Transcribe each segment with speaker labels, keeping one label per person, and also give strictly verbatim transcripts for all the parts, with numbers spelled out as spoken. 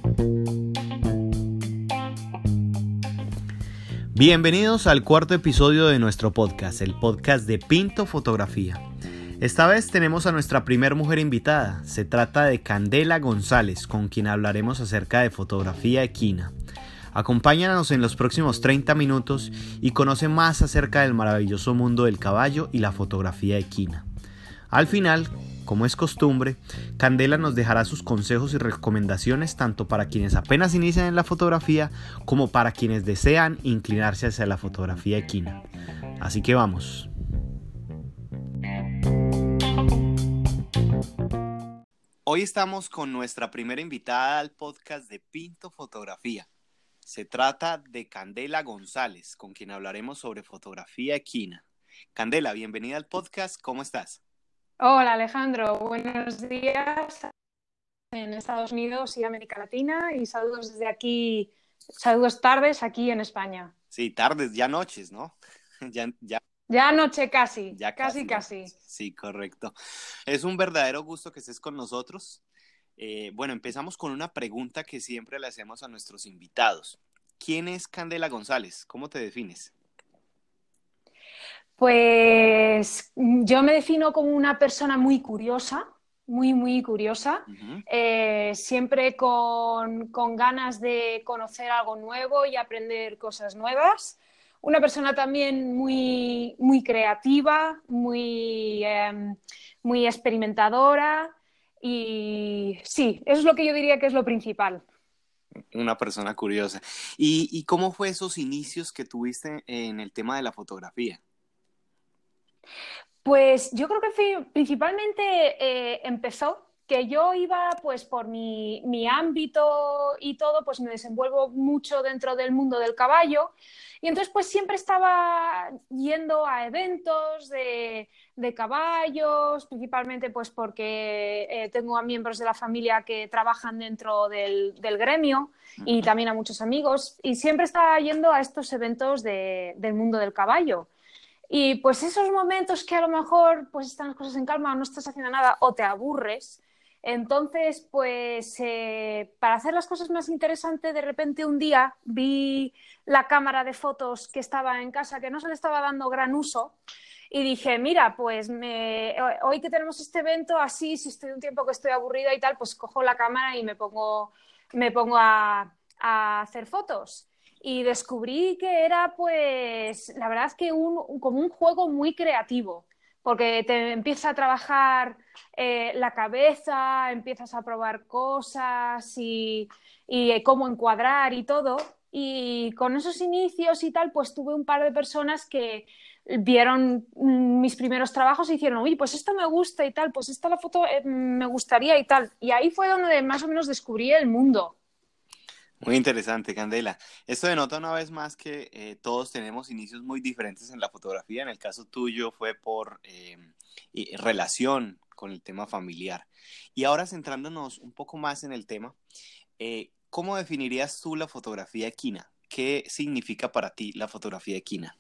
Speaker 1: Bienvenidos al cuarto episodio de nuestro podcast, el podcast de Pinto Fotografía. Esta vez tenemos a nuestra primer mujer invitada. Se trata de Candela González, con quien hablaremos acerca de fotografía equina. Acompáñanos en los próximos treinta minutos y conoce más acerca del maravilloso mundo del caballo y la fotografía equina. Al final, como es costumbre, Candela nos dejará sus consejos y recomendaciones tanto para quienes apenas inician en la fotografía como para quienes desean inclinarse hacia la fotografía equina. Así que vamos. Hoy estamos con nuestra primera invitada al podcast de Pinto Fotografía. Se trata de Candela González, con quien hablaremos sobre fotografía equina. Candela, bienvenida al podcast, ¿cómo estás?
Speaker 2: Hola Alejandro, buenos días en Estados Unidos y América Latina y saludos desde aquí, saludos tardes aquí en España.
Speaker 1: Sí, tardes, ya noches, ¿no? ya, ya,
Speaker 2: ya noche casi,
Speaker 1: ya
Speaker 2: casi,
Speaker 1: casi,
Speaker 2: casi.
Speaker 1: Sí, correcto. Es un verdadero gusto que estés con nosotros. Eh, bueno, empezamos con una pregunta que siempre le hacemos a nuestros invitados. ¿Quién es Candela González? ¿Cómo te defines?
Speaker 2: Pues yo me defino como una persona muy curiosa, muy, muy curiosa,
Speaker 1: Uh-huh.
Speaker 2: eh, siempre con, con ganas de conocer algo nuevo y aprender cosas nuevas. Una persona también muy, muy creativa, muy, eh, muy experimentadora y sí, eso es lo que yo diría que es lo principal.
Speaker 1: Una persona curiosa. ¿Y, y cómo fue esos inicios que tuviste en el tema de la fotografía?
Speaker 2: Pues yo creo que fue- principalmente eh, empezó que yo iba pues por mi, mi ámbito y todo, pues me desenvuelvo mucho dentro del mundo del caballo y entonces pues siempre estaba yendo a eventos de, de caballos, principalmente pues porque eh, tengo a miembros de la familia que trabajan dentro del, del gremio y
Speaker 1: Uh-huh.
Speaker 2: también a muchos amigos y siempre estaba yendo a estos eventos de- del mundo del caballo. Y pues esos momentos que a lo mejor pues están las cosas en calma o no estás haciendo nada o te aburres, entonces pues eh, para hacer las cosas más interesantes de repente un día vi la cámara de fotos que estaba en casa que no se le estaba dando gran uso y dije, mira, pues me, hoy que tenemos este evento así, si estoy un tiempo que estoy aburrida y tal, pues cojo la cámara y me pongo, me pongo a, a hacer fotos. Y descubrí que era, pues, la verdad es que un, como un juego muy creativo, porque te empieza a trabajar eh, la cabeza, empiezas a probar cosas y, y cómo encuadrar y todo. Y con esos inicios y tal, pues tuve un par de personas que vieron mis primeros trabajos y dijeron, uy, pues esto me gusta y tal, pues esta la foto eh, me gustaría y tal. Y ahí fue donde más o menos descubrí el mundo.
Speaker 1: Muy interesante, Candela. Esto denota una vez más que eh, todos tenemos inicios muy diferentes en la fotografía. En el caso tuyo fue por eh, y- relación con el tema familiar. Y ahora centrándonos un poco más en el tema, eh, ¿cómo definirías tú la fotografía equina? ¿Qué significa para ti la fotografía equina?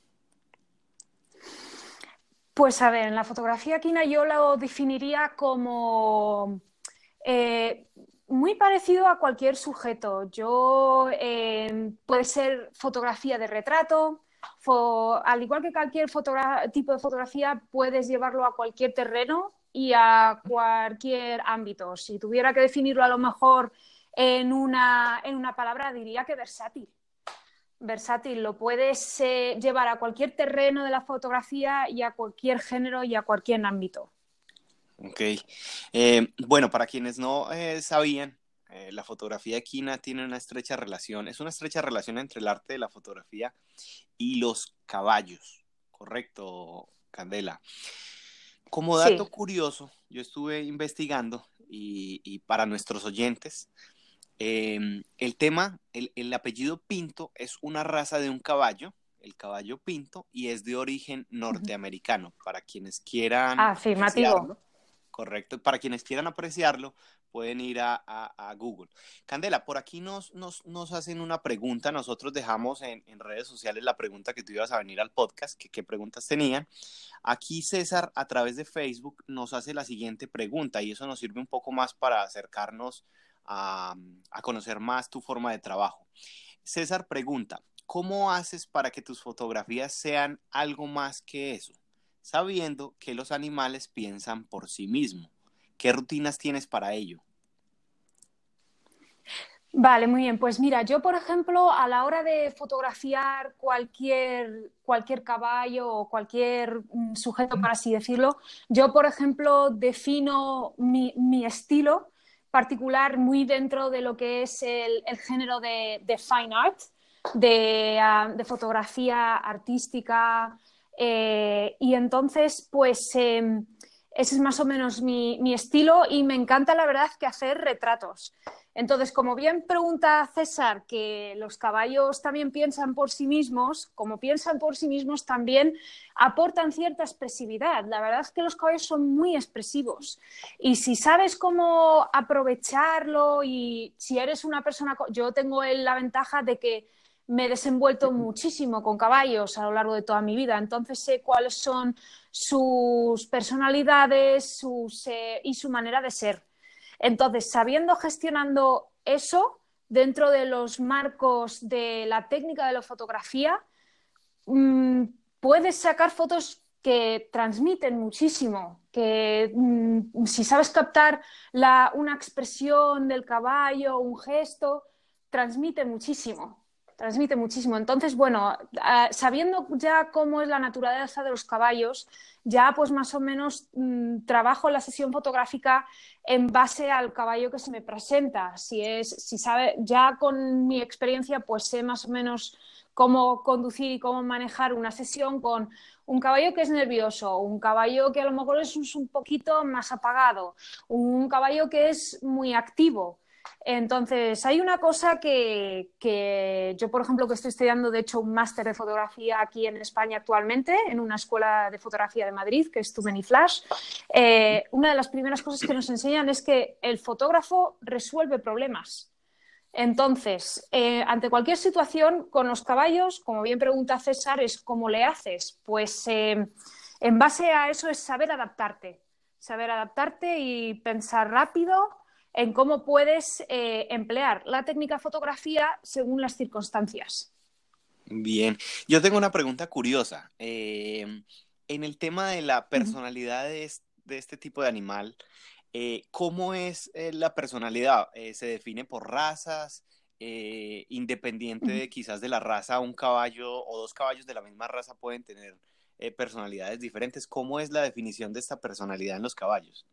Speaker 2: Pues a ver, en la fotografía equina yo lo definiría como eh, muy parecido a cualquier sujeto. Yo eh, puede ser fotografía de retrato, fo- al igual que cualquier fotogra- tipo de fotografía, puedes llevarlo a cualquier terreno y a cualquier ámbito. Si tuviera que definirlo a lo mejor en una, en una palabra, diría que versátil. Versátil, lo puedes eh, llevar a cualquier terreno de la fotografía y a cualquier género y a cualquier ámbito.
Speaker 1: Ok. Eh, bueno, para quienes no eh, sabían, eh, la fotografía equina tiene una estrecha relación, es una estrecha relación entre el arte de la fotografía y los caballos. Correcto, Candela. Como dato
Speaker 2: Sí.
Speaker 1: curioso, yo estuve investigando y, y para nuestros oyentes, eh, el tema, el, el apellido Pinto es una raza de un caballo, el caballo Pinto, y es de origen norteamericano. Para quienes quieran
Speaker 2: Afirmativo.
Speaker 1: apreciarlo, correcto, para quienes quieran apreciarlo, pueden ir a, a, a Google. Candela, por aquí nos, nos, nos hacen una pregunta, nosotros dejamos en, en redes sociales la pregunta que tú ibas a venir al podcast, que qué preguntas tenían. Aquí César, a través de Facebook, nos hace la siguiente pregunta y eso nos sirve un poco más para acercarnos a, a conocer más tu forma de trabajo. César pregunta, ¿cómo haces para que tus fotografías sean algo más que eso? Sabiendo que los animales piensan por sí mismos. ¿Qué rutinas tienes para ello?
Speaker 2: Vale, muy bien. Pues mira, yo, por ejemplo, a la hora de fotografiar cualquier, cualquier caballo o cualquier mm, sujeto, por así decirlo, yo, por ejemplo, defino mi, mi estilo particular muy dentro de lo que es el, el género de, de fine art, de, uh, de fotografía artística. Eh, y entonces, pues... Eh, ese es más o menos mi, mi estilo y me encanta, la verdad, que hacer retratos. Entonces, como bien pregunta César, que los caballos también piensan por sí mismos, como piensan por sí mismos, también aportan cierta expresividad. La verdad es que los caballos son muy expresivos. Y si sabes cómo aprovecharlo y si eres una persona... Yo tengo la ventaja de que me he desenvuelto muchísimo con caballos a lo largo de toda mi vida, entonces sé cuáles son sus personalidades sus, eh, y su manera de ser. Entonces, sabiendo gestionando eso dentro de los marcos de la técnica de la fotografía, mmm, puedes sacar fotos que transmiten muchísimo, que mmm, si sabes captar la, una expresión del caballo, un gesto, transmite muchísimo. Transmite muchísimo. Entonces, bueno, uh, sabiendo ya cómo es la naturaleza de los caballos, ya pues más o menos mmm, trabajo la sesión fotográfica en base al caballo que se me presenta. Si es, si sabe, ya con mi experiencia, pues sé más o menos cómo conducir y cómo manejar una sesión con un caballo que es nervioso, un caballo que a lo mejor es un poquito más apagado, un caballo que es muy activo. Entonces, hay una cosa que, que yo, por ejemplo, que estoy estudiando, de hecho, un máster de fotografía aquí en España actualmente, en una escuela de fotografía de Madrid, que es Tumen y Flash. Eh, una de las primeras cosas que nos enseñan es que el fotógrafo resuelve problemas. Entonces, eh, ante cualquier situación, con los caballos, como bien pregunta César, es ¿cómo le haces? Pues eh, en base a eso es saber adaptarte, saber adaptarte y pensar rápido en cómo puedes eh, emplear la técnica fotografía según las circunstancias.
Speaker 1: Bien, yo tengo una pregunta curiosa. Eh, en el tema de la
Speaker 2: Uh-huh.
Speaker 1: personalidad de, es, de este tipo de animal, eh, ¿cómo es eh, la personalidad? Eh, ¿se define por razas? Eh, independiente
Speaker 2: Uh-huh.
Speaker 1: de quizás de la raza, un caballo o dos caballos de la misma raza pueden tener eh, personalidades diferentes. ¿Cómo es la definición de esta personalidad en los caballos?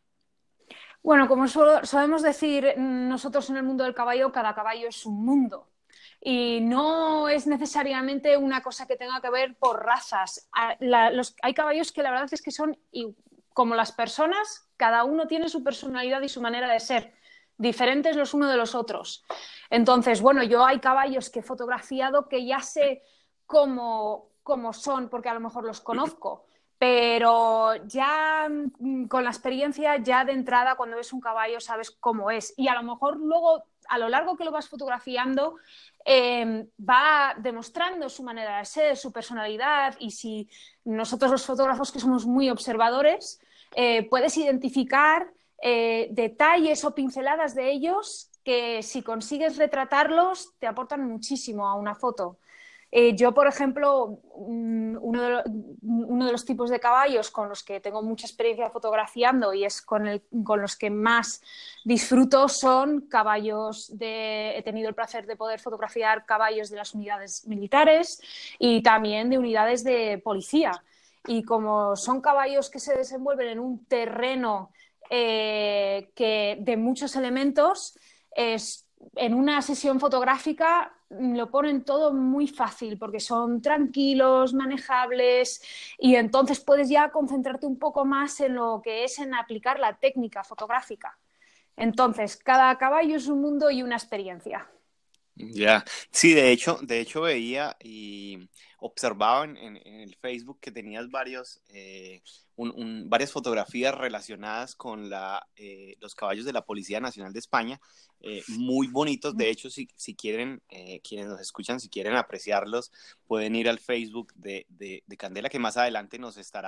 Speaker 2: Bueno, como so- solemos decir nosotros en el mundo del caballo, cada caballo es un mundo. Y no es necesariamente una cosa que tenga que ver por razas. A- la- los- hay caballos que la verdad es que son i- como las personas, cada uno tiene su personalidad y su manera de ser, diferentes los unos de los otros. Entonces, bueno, yo hay caballos que he fotografiado que ya sé cómo, cómo son, porque a lo mejor los conozco. Pero ya mm, con la experiencia, ya de entrada, cuando ves un caballo, sabes cómo es. Y a lo mejor luego, a lo largo que lo vas fotografiando, eh, va demostrando su manera de ser, su personalidad. Y si nosotros los fotógrafos que somos muy observadores, eh, puedes identificar eh, detalles o pinceladas de ellos que si consigues retratarlos te aportan muchísimo a una foto. Eh, yo, por ejemplo, uno de, los, uno de, los tipos de caballos con los que tengo mucha experiencia fotografiando y es con, el, con los que más disfruto son caballos de... He tenido el placer de poder fotografiar caballos de las unidades militares y también de unidades de policía. Y como son caballos que se desenvuelven en un terreno eh, que, de muchos elementos, es, en una sesión fotográfica lo ponen todo muy fácil porque son tranquilos, manejables y entonces puedes ya concentrarte un poco más en lo que es en aplicar la técnica fotográfica. Entonces, cada caballo es un mundo y una experiencia.
Speaker 1: Ya, sí, de hecho, de hecho veía y observaba en, en- en el Facebook que tenías varios, eh, un- un- varias fotografías relacionadas con la, eh, los caballos de la Policía Nacional de España, eh, muy bonitos. De hecho, si, si quieren, eh, quienes nos escuchan, si quieren apreciarlos, pueden ir al Facebook de, de, de Candela, que más adelante nos estará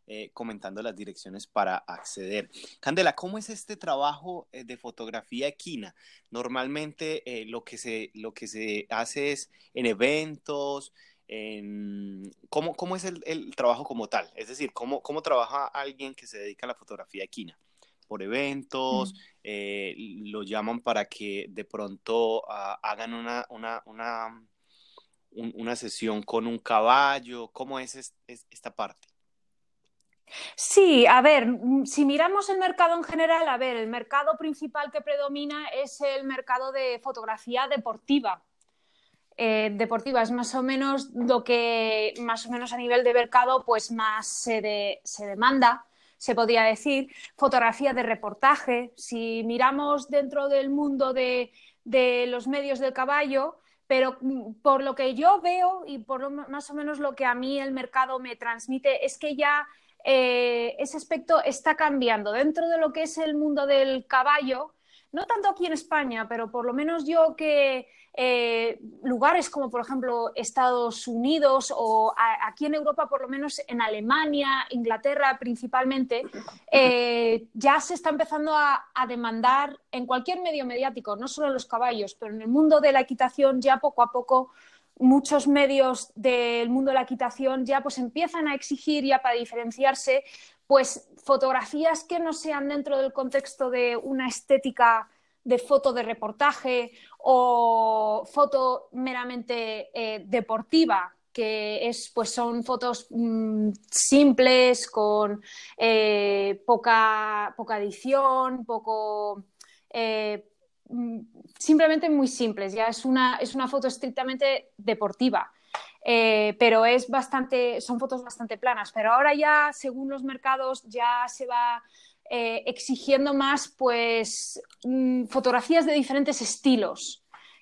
Speaker 1: eh, comentando las direcciones para acceder. Candela, ¿cómo es este trabajo eh, de fotografía equina? Normalmente eh, lo, que se, lo que se hace es en eventos, en... ¿Cómo, cómo es el, el trabajo como tal? Es decir, ¿cómo, cómo trabaja alguien que se dedica a la fotografía equina? Por eventos,
Speaker 2: Mm.
Speaker 1: eh, lo llaman para que de pronto uh, hagan una, una, una, un, una sesión con un caballo. ¿Cómo es, es, es esta parte?
Speaker 2: Sí, a ver, si miramos el mercado en general, a ver, el mercado principal que predomina es el mercado de fotografía deportiva. Eh, deportiva es más o menos lo que, más o menos a nivel de mercado, pues más se, de, se demanda, se podría decir. Fotografía de reportaje. Si miramos dentro del mundo de, de los medios del caballo, pero por lo que yo veo y por lo, más o menos lo que a mí el mercado me transmite es que ya eh, ese aspecto está cambiando. Dentro de lo que es el mundo del caballo, no tanto aquí en España, pero por lo menos yo que eh, lugares como por ejemplo Estados Unidos o a, aquí en Europa, por lo menos en Alemania, Inglaterra principalmente, eh, ya se está empezando a, a demandar en cualquier medio mediático, no solo en los caballos, pero en el mundo de la equitación ya poco a poco muchos medios del mundo de la equitación ya pues empiezan a exigir ya para diferenciarse pues fotografías que no sean dentro del contexto de una estética de foto de reportaje o foto meramente eh, deportiva, que es, pues son fotos mmm, simples, con eh, poca, poca edición, poco... Eh, simplemente muy simples, ya es una, es una foto estrictamente deportiva. Eh, pero es bastante, son fotos bastante planas, pero ahora ya según los mercados ya se va eh, exigiendo más pues mmm, fotografías de diferentes estilos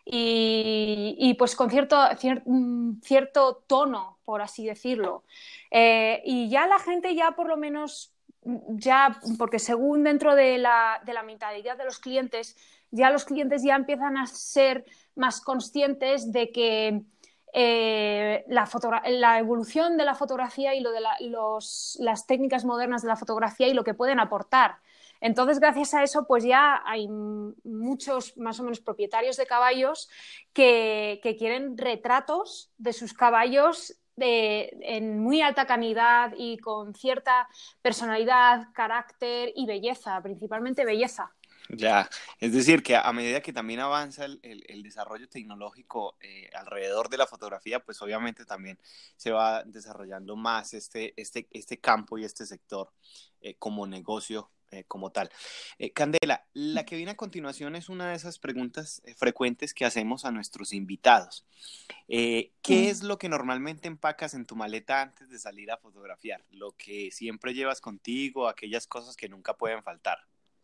Speaker 2: y, y pues con cierto, cier, cierto tono, por así decirlo. Eh, y ya la gente ya por lo menos ya, porque según dentro de la, de la mentalidad de los clientes, ya los clientes ya empiezan a ser más conscientes de que eh, la, la, evolución de la fotografía y lo de la, los, las técnicas modernas de la fotografía y lo que pueden aportar. Entonces, gracias a eso, pues ya hay muchos más o menos propietarios de caballos que, que quieren retratos de sus caballos de, en muy alta calidad y con cierta personalidad, carácter y belleza, principalmente belleza.
Speaker 1: Ya, es decir, que a medida que también avanza el, el, el desarrollo tecnológico eh, alrededor de la fotografía, pues obviamente también se va desarrollando más este, este, este campo y este sector eh, como negocio eh, como tal. Eh, Candela, la que viene a continuación es una de esas preguntas eh, frecuentes que hacemos a nuestros invitados. Eh, ¿Qué mm. es lo que normalmente empacas en tu maleta antes de salir a fotografiar? Lo que siempre llevas contigo, aquellas cosas que nunca pueden faltar.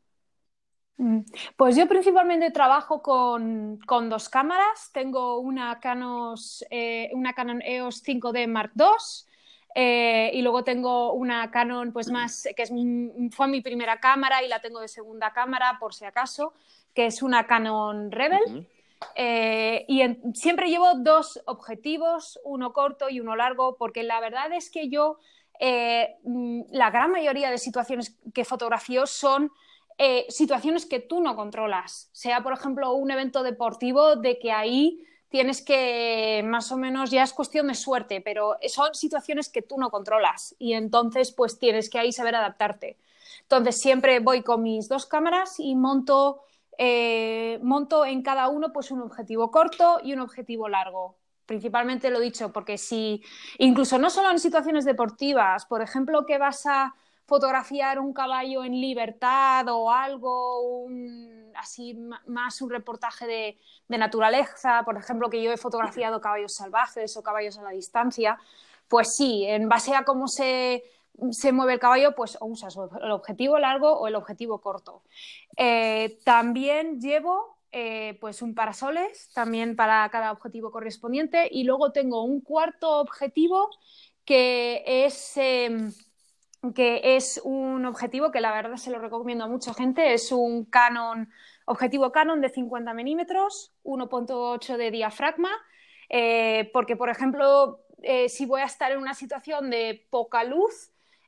Speaker 2: Pues yo principalmente trabajo con, con dos cámaras. Tengo una Canon, eh, una Canon E O S cinco D Mark dos eh, y luego tengo una Canon pues más, que es mi, fue mi primera cámara y la tengo de segunda cámara por si acaso, que es una Canon Rebel. Uh-huh. Eh, y en, siempre llevo dos objetivos, uno corto y uno largo, porque la verdad es que yo eh, la gran mayoría de situaciones que fotografío son Eh, situaciones que tú no controlas, sea por ejemplo un evento deportivo de que ahí tienes que más o menos ya es cuestión de suerte, pero son situaciones que tú no controlas y entonces pues tienes que ahí saber adaptarte. Entonces siempre voy con mis dos cámaras y monto, eh, monto en cada uno pues un objetivo corto y un objetivo largo. Principalmente lo he dicho porque si incluso no solo en situaciones deportivas, por ejemplo que vas a fotografiar un caballo en libertad o algo, un, así más un reportaje de, de naturaleza, por ejemplo, que yo he fotografiado caballos salvajes o caballos a la distancia, pues sí, en base a cómo se, se mueve el caballo, pues o usas el objetivo largo o el objetivo corto. Eh, también llevo eh, pues un parasoles, también para cada objetivo correspondiente, y luego tengo un cuarto objetivo que es... Eh, que es un objetivo que la verdad se lo recomiendo a mucha gente, es un Canon, objetivo Canon de cincuenta milímetros, uno punto ocho de diafragma, eh, porque por ejemplo, eh, si voy a estar en una situación de poca luz,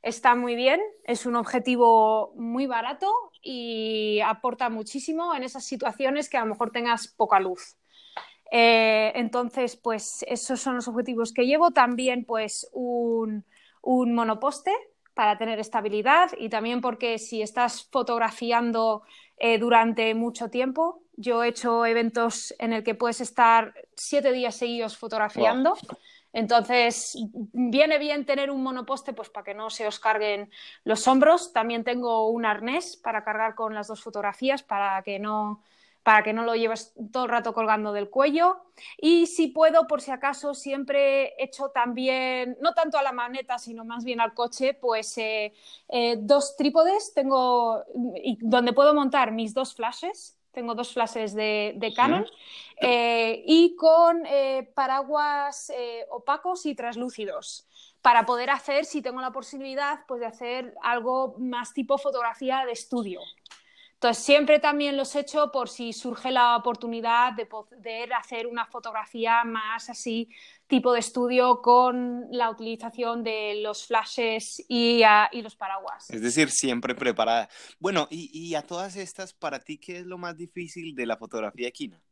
Speaker 2: está muy bien, es un objetivo muy barato y aporta muchísimo en esas situaciones que a lo mejor tengas poca luz. Eh, entonces, pues esos son los objetivos que llevo. También, pues, un, un monoposte para tener estabilidad y también porque si estás fotografiando eh, durante mucho tiempo, yo he hecho eventos en el que puedes estar siete días seguidos
Speaker 1: Wow.
Speaker 2: fotografiando. Entonces, viene bien tener un monoposte pues para que no se os carguen los hombros. También tengo un arnés para cargar con las dos fotografías para que no, para que no lo lleves todo el rato colgando del cuello. Y si puedo, por si acaso, siempre echo también, no tanto a la maneta, sino más bien al coche, pues eh, eh, dos trípodes tengo y donde puedo montar mis dos flashes. Tengo dos flashes de, de Canon
Speaker 1: Ujú.
Speaker 2: eh, y con eh, paraguas eh, opacos y translúcidos para poder hacer, si tengo la posibilidad, pues de hacer algo más tipo fotografía de estudio. Entonces, siempre también los he hecho por si surge la oportunidad de poder hacer una fotografía más así, tipo de estudio, con la utilización de los flashes y, uh, y los paraguas.
Speaker 1: Es decir, siempre preparada. Bueno, y, y a todas estas, ¿para ti qué es lo más difícil de la fotografía equina?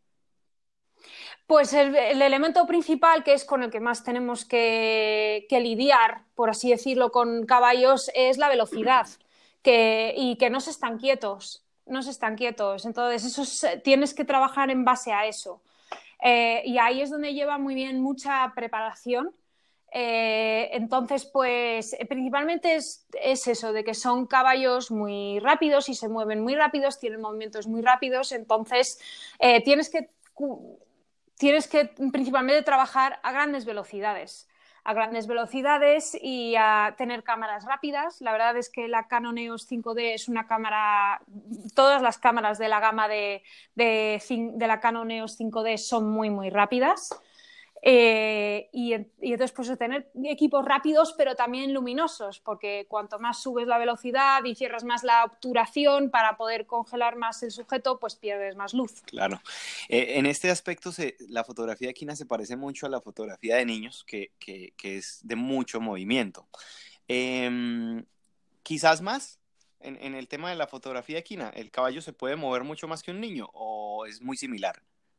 Speaker 2: Pues el, el elemento principal, que es con el que más tenemos que, que lidiar, por así decirlo, con caballos, es la velocidad que, y que no se están quietos, no se están quietos. Entonces, eso es, tienes que trabajar en base a eso. Eh, y ahí es donde lleva muy bien mucha preparación. Eh, entonces, pues principalmente es, es eso, de que son caballos muy rápidos y se mueven muy rápidos, tienen movimientos muy rápidos, entonces eh, tienes que tienes que principalmente trabajar a grandes velocidades, a grandes velocidades y a tener cámaras rápidas. La verdad es que la Canon E O S cinco D es una cámara, todas las cámaras de la gama de, de, de la Canon E O S cinco D son muy, muy rápidas. Eh, y, y entonces pues tener equipos rápidos pero también luminosos, porque cuanto más subes la velocidad y cierras más la obturación para poder congelar más el sujeto, pues pierdes más luz.
Speaker 1: Claro. Eh, en este aspecto, se, la fotografía equina se parece mucho a la fotografía de niños, que, que, que es de mucho movimiento. Eh, quizás más en, en el tema de la fotografía equina, ¿el caballo se puede mover mucho más que un niño o es muy similar?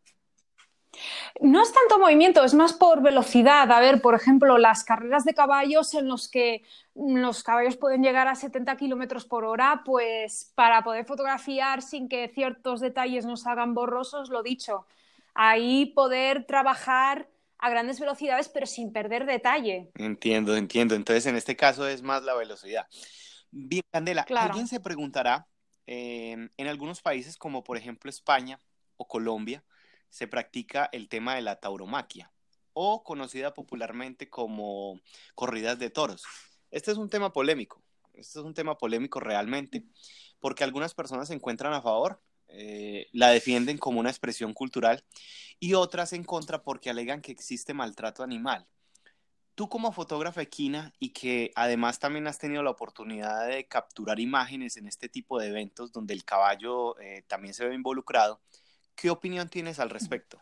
Speaker 2: No es tanto movimiento, es más por velocidad. A ver, por ejemplo, las carreras de caballos en los que los caballos pueden llegar a setenta kilómetros por hora, pues para poder fotografiar sin que ciertos detalles nos hagan borrosos, lo dicho, ahí poder trabajar a grandes velocidades pero sin perder detalle.
Speaker 1: Entiendo, entiendo. Entonces, en este caso es más la velocidad. Bien, Candela, alguien
Speaker 2: Claro.
Speaker 1: se preguntará, eh, en algunos países como por ejemplo España o Colombia, se practica el tema de la tauromaquia, o conocida popularmente como corridas de toros. Este es un tema polémico, este es un tema polémico realmente, porque algunas personas se encuentran a favor, eh, la defienden como una expresión cultural, y otras en contra porque alegan que existe maltrato animal. Tú como fotógrafa equina y que además también has tenido la oportunidad de capturar imágenes en este tipo de eventos donde el caballo eh, también se ve involucrado, ¿qué opinión tienes al respecto?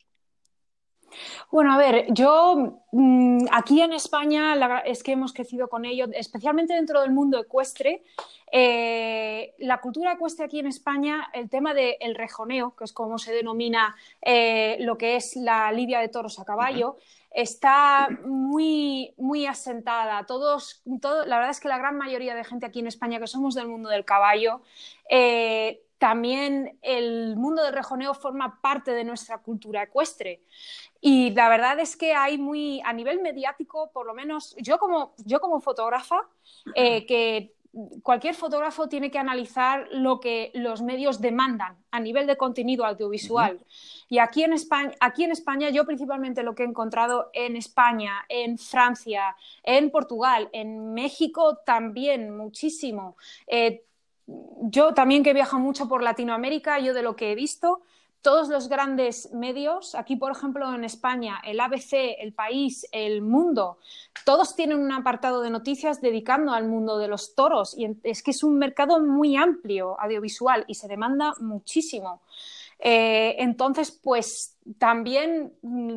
Speaker 2: Bueno, a ver, yo mmm, aquí en España la, es que hemos crecido con ello, especialmente dentro del mundo ecuestre. Eh, la cultura ecuestre aquí en España, el tema del rejoneo, que es como se denomina eh, lo que es la lidia de toros a
Speaker 1: Uh -huh.
Speaker 2: caballo, está muy, muy asentada. Todos, todo, la verdad es que la gran mayoría de gente aquí en España que somos del mundo del caballo, eh, también el mundo del rejoneo forma parte de nuestra cultura ecuestre. Y la verdad es que hay muy, a nivel mediático, por lo menos yo como, yo como fotógrafa, eh, que cualquier fotógrafo tiene que analizar lo que los medios demandan a nivel de contenido audiovisual. Uh-huh. Y aquí en, España, aquí en España, yo principalmente lo que he encontrado en España, en Francia, en Portugal, en México también muchísimo. Eh, yo también que viajo mucho por Latinoamérica, yo de lo que he visto, todos los grandes medios, aquí por ejemplo en España, el A B C, El País, El Mundo, todos tienen un apartado de noticias dedicando al mundo de los toros y es que es un mercado muy amplio audiovisual y se demanda muchísimo. Eh, entonces, pues también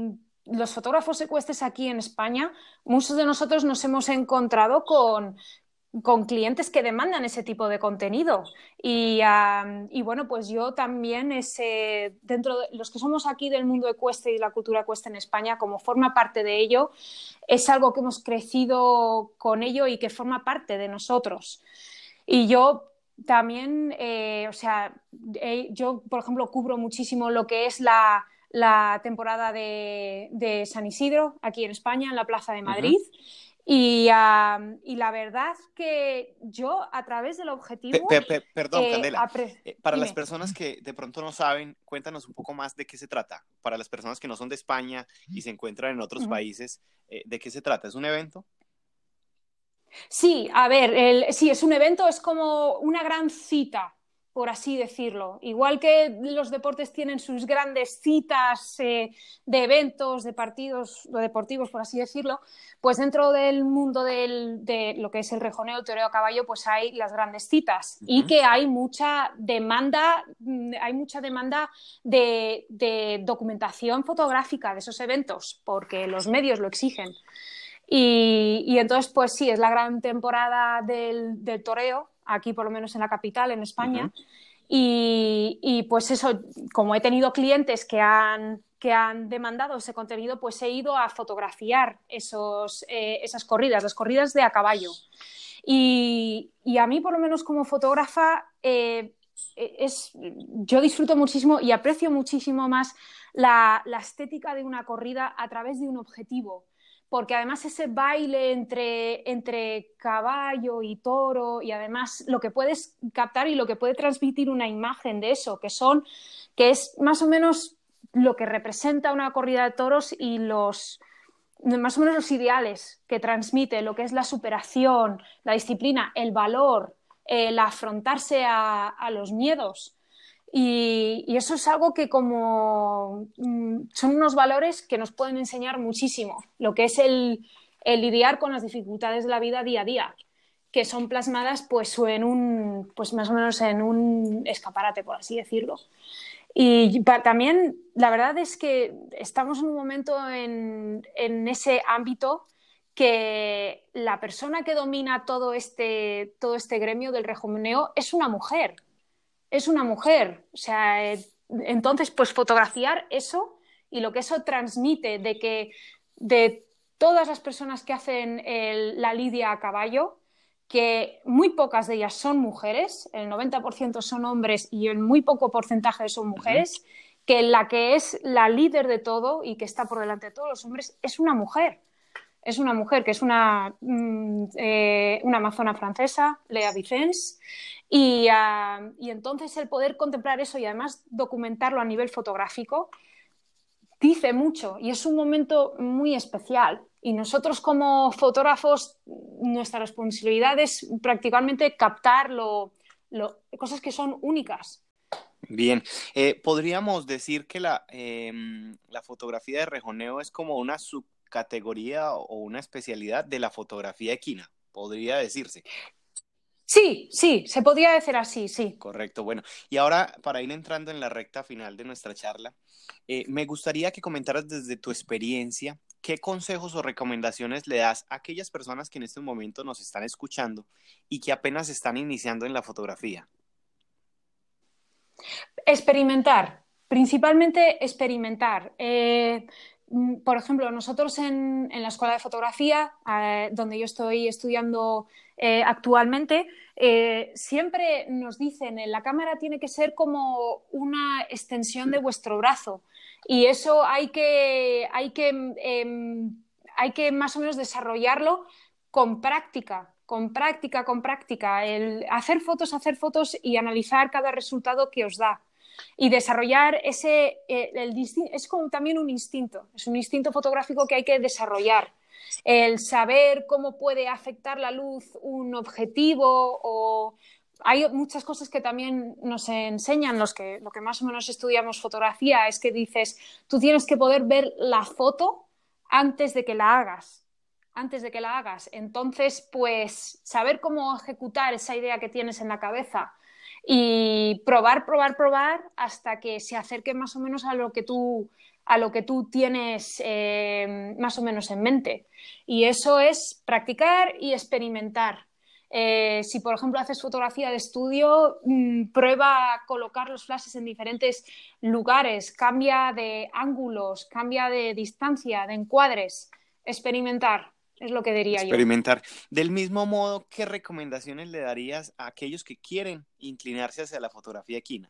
Speaker 2: los fotógrafos ecuestres aquí en España, muchos de nosotros nos hemos encontrado con, con clientes que demandan ese tipo de contenido. Y, uh, y bueno, pues yo también, ese, dentro de los que somos aquí del mundo ecuestre y la cultura ecuestre en España, como forma parte de ello, es algo que hemos crecido con ello y que forma parte de nosotros. Y yo también, eh, o sea, eh, yo, por ejemplo, cubro muchísimo lo que es la, la temporada de, de San Isidro, aquí en España, en la Plaza de Madrid. Uh-huh. Y, uh, y la verdad que yo, a través del objetivo...
Speaker 1: Pe, pe, perdón, eh, Candela.
Speaker 2: Apre...
Speaker 1: Eh, para Dime. Las personas que de pronto no saben, cuéntanos un poco más de qué se trata. Para las personas que no son de España y se encuentran en otros uh-huh. países, eh, ¿de qué se trata? ¿Es un evento?
Speaker 2: Sí, a ver, el, sí, es un evento, es como una gran cita, por así decirlo. Igual que los deportes tienen sus grandes citas eh, de eventos, de partidos deportivos, por así decirlo, pues dentro del mundo del, de lo que es el rejoneo, el toreo a caballo, pues hay las grandes citas. Uh-huh. Y que hay mucha demanda, hay mucha demanda de, de documentación fotográfica de esos eventos, porque los medios lo exigen. Y, y entonces, pues sí, es la gran temporada del, del toreo, aquí por lo menos en la capital, en España. Uh-huh. y, y pues eso, como he tenido clientes que han, que han demandado ese contenido, pues he ido a fotografiar esos, eh, esas corridas, las corridas de a caballo. Y, y a mí, por lo menos como fotógrafa, eh, es, yo disfruto muchísimo y aprecio muchísimo más la, la estética de una corrida a través de un objetivo. Porque además ese baile entre, entre caballo y toro y además lo que puedes captar y lo que puede transmitir una imagen de eso, que son, que es más o menos lo que representa una corrida de toros y los, más o menos los ideales que transmite, lo que es la superación, la disciplina, el valor, el afrontarse a, a los miedos. Y, y eso es algo que como mmm, son unos valores que nos pueden enseñar muchísimo, lo que es el, el lidiar con las dificultades de la vida día a día, que son plasmadas pues, en un, pues más o menos en un escaparate, por así decirlo. Y para, también la verdad es que estamos en un momento en, en ese ámbito que la persona que domina todo este, todo este gremio del rejoneo es una mujer. Es una mujer, o sea, eh, entonces pues fotografiar eso y lo que eso transmite de que de todas las personas que hacen el, la lidia a caballo, que muy pocas de ellas son mujeres, el noventa por ciento son hombres y el muy poco porcentaje son mujeres, uh-huh. que la que es la líder de todo y que está por delante de todos los hombres es una mujer. Es una mujer que es una, mm, eh, una amazona francesa, Lea Vicens, y, uh, y entonces el poder contemplar eso y además documentarlo a nivel fotográfico dice mucho y es un momento muy especial. Y nosotros como fotógrafos, nuestra responsabilidad es prácticamente captar lo, lo, cosas que son únicas.
Speaker 1: Bien, eh, podríamos decir que la, eh, la fotografía de rejoneo es como una sub categoría o una especialidad de la fotografía equina, podría decirse.
Speaker 2: Sí, sí, se podría decir así, sí.
Speaker 1: Correcto, bueno. Y ahora, para ir entrando en la recta final de nuestra charla, eh, me gustaría que comentaras desde tu experiencia qué consejos o recomendaciones le das a aquellas personas que en este momento nos están escuchando y que apenas están iniciando en la fotografía.
Speaker 2: Experimentar, principalmente experimentar. Eh, Por ejemplo, nosotros en, en la Escuela de Fotografía, eh, donde yo estoy estudiando eh, actualmente, eh, siempre nos dicen que la cámara tiene que ser como una extensión de vuestro brazo y eso hay que, hay que, eh, hay que más o menos desarrollarlo con práctica, con práctica, con práctica. El hacer fotos, hacer fotos y analizar cada resultado que os da. Y desarrollar ese, eh, el, es como también un instinto, es un instinto fotográfico que hay que desarrollar. El saber cómo puede afectar la luz un objetivo o hay muchas cosas que también nos enseñan los que, lo que más o menos estudiamos fotografía, es que dices, tú tienes que poder ver la foto antes de que la hagas. Antes de que la hagas. Entonces, pues, saber cómo ejecutar esa idea que tienes en la cabeza y probar, probar, probar hasta que se acerque más o menos a lo que tú, a lo que tú tienes eh, más o menos en mente. Y eso es practicar y experimentar. Eh, si, por ejemplo, haces fotografía de estudio, mmm, prueba a colocar los flashes en diferentes lugares, cambia de ángulos, cambia de distancia, de encuadres. Experimentar, es lo que diría yo.
Speaker 1: Experimentar. Del mismo modo, ¿qué recomendaciones le darías a aquellos que quieren inclinarse hacia la fotografía equina?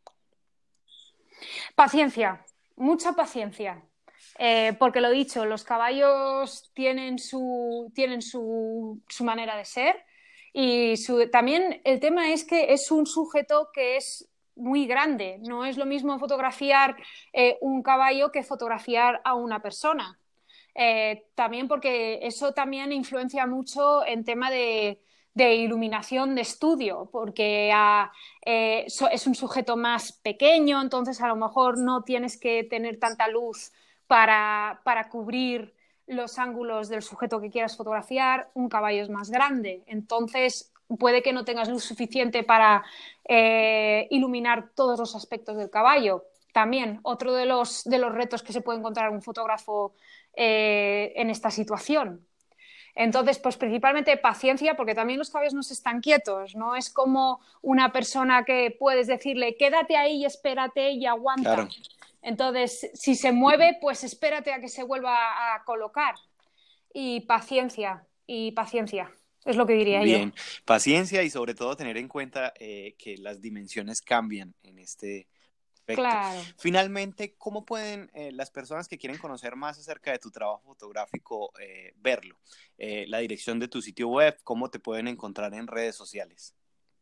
Speaker 2: Paciencia, mucha paciencia. Eh, porque lo dicho, los caballos tienen su, tienen su, su manera de ser y su, también el tema es que es un sujeto que es muy grande. No es lo mismo fotografiar eh, un caballo que fotografiar a una persona. Eh, también porque eso también influencia mucho en tema de, de iluminación de estudio, porque a, eh, so, es un sujeto más pequeño, entonces a lo mejor no tienes que tener tanta luz para, para cubrir los ángulos del sujeto que quieras fotografiar. Un caballo es más grande, entonces puede que no tengas luz suficiente para eh, iluminar todos los aspectos del caballo. También otro de los, de los retos que se puede encontrar un fotógrafo eh, en esta situación. Entonces, pues principalmente paciencia, porque también los caballos no se están quietos, no es como una persona que puedes decirle quédate ahí y espérate y aguanta. Claro. Entonces, si se mueve, pues espérate a que se vuelva a colocar. Y paciencia, y paciencia, es lo que diría
Speaker 1: Bien.
Speaker 2: yo.
Speaker 1: Bien, paciencia y sobre todo tener en cuenta eh, que las dimensiones cambian en este aspecto.
Speaker 2: Claro.
Speaker 1: Finalmente, ¿cómo pueden eh, las personas que quieren conocer más acerca de tu trabajo fotográfico eh, verlo? Eh, la dirección de tu sitio web, ¿cómo te pueden encontrar en redes sociales?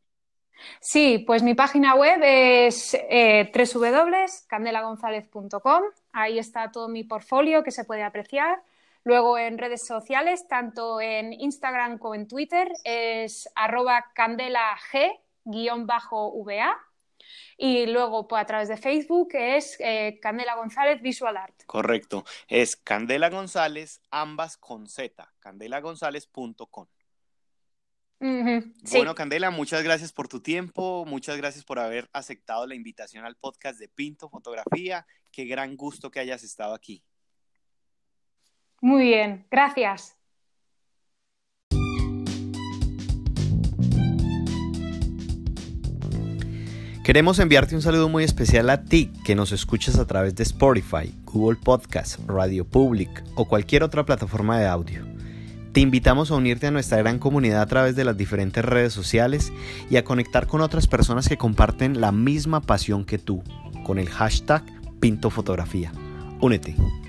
Speaker 2: Sí, pues mi página web es eh, doble u doble u doble u punto candela gonzález punto com. Ahí está todo mi portfolio que se puede apreciar. Luego en redes sociales, tanto en Instagram como en Twitter, es arroba candelag guión bajo va. Y luego pues, a través de Facebook es eh, Candela González Visual Art.
Speaker 1: Correcto, es Candela González, ambas con Z, candela gonzález punto com.
Speaker 2: Uh-huh,
Speaker 1: bueno,
Speaker 2: sí.
Speaker 1: Candela, muchas gracias por tu tiempo, muchas gracias por haber aceptado la invitación al podcast de Pinto Fotografía. Qué gran gusto que hayas estado aquí.
Speaker 2: Muy bien, gracias.
Speaker 1: Queremos enviarte un saludo muy especial a ti que nos escuchas a través de Spotify, Google Podcast, Radio Public o cualquier otra plataforma de audio. Te invitamos a unirte a nuestra gran comunidad a través de las diferentes redes sociales y a conectar con otras personas que comparten la misma pasión que tú, con el hashtag Pinto Fotografía. Únete.